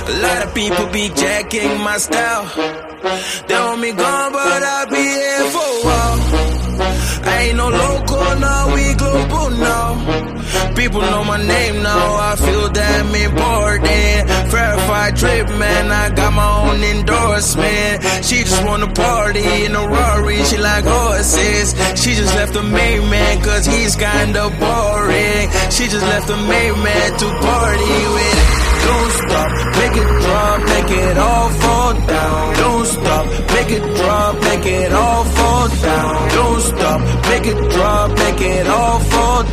A lot of people be jacking my style. They want me gone, but I'll be here for a while. I ain't no local, now we global now. People know my name now, I feel damn important. Verified trip, man, I got my own endorsement. She just wanna party in a Rari, she like horses. She just left the main man, cause he's kinda boring. She just left the main man to party with. Don't stop, make it drop, make it all fall down. Don't stop, make it drop, make it all fall down. Don't stop, make it drop, make it all fall